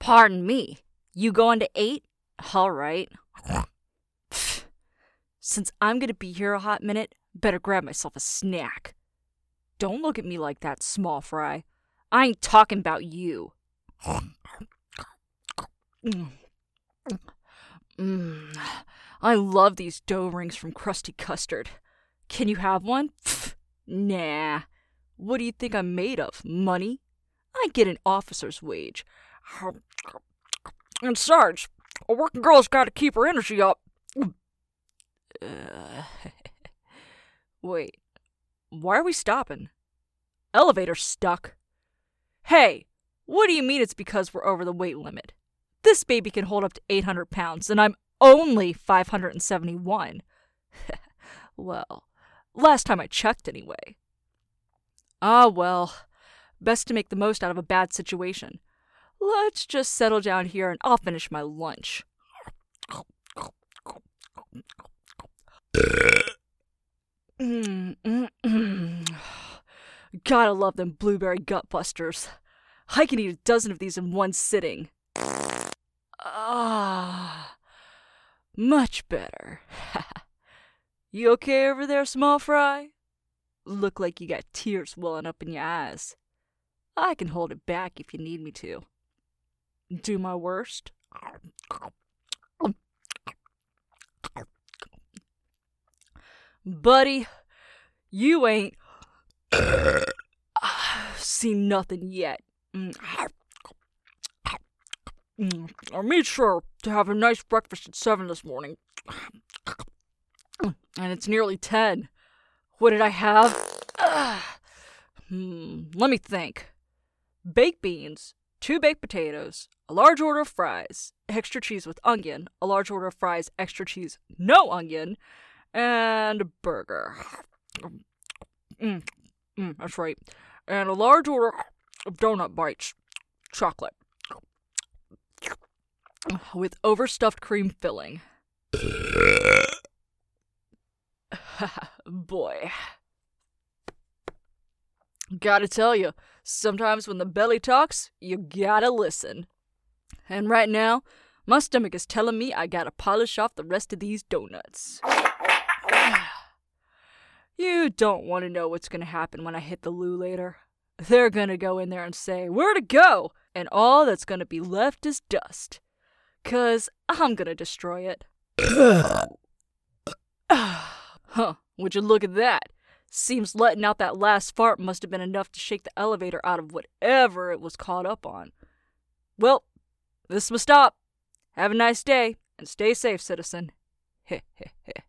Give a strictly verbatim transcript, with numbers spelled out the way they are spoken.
Pardon me. You going to eight? All right. Since I'm gonna be here a hot minute, better grab myself a snack. Don't look at me like that, small fry. I ain't talking about you. Mm, I love these dough rings from Krusty Custard. Can you have one? Pfft, nah. What do you think I'm made of? Money? I get an officer's wage. And Sarge, a working girl's got to keep her energy up. Uh, wait, why are we stopping? Elevator's stuck. Hey, what do you mean it's because we're over the weight limit? This baby can hold up to eight hundred pounds, and I'm only five hundred seventy-one. Well, last time I checked anyway. Ah, well, best to make the most out of a bad situation. Let's just settle down here and I'll finish my lunch. Mm, mm, mm. Gotta love them blueberry gut busters. I can eat a dozen of these in one sitting. Ah, much better. You okay over there, small fry? Look like you got tears welling up in your eyes. I can hold it back if you need me to. Do my worst. Buddy, you ain't seen nothing yet. I made sure to have a nice breakfast at seven this morning. And it's nearly ten. What did I have? Hmm, let me think. Baked beans, two baked potatoes, a large order of fries, extra cheese with onion, a large order of fries, extra cheese, no onion, and a burger. Mm, mm, that's right. And a large order of donut bites, chocolate, with overstuffed cream filling. Boy. Gotta tell you, sometimes when the belly talks, you gotta listen. And right now, my stomach is telling me I gotta polish off the rest of these donuts. You don't want to know what's gonna happen when I hit the loo later. They're gonna go in there and say, "Where to go?" And all that's gonna be left is dust. 'Cause I'm gonna destroy it. Huh, would you look at that? Seems letting out that last fart must have been enough to shake the elevator out of whatever it was caught up on. Well, this must stop. Have a nice day, and stay safe, citizen. Heh heh heh.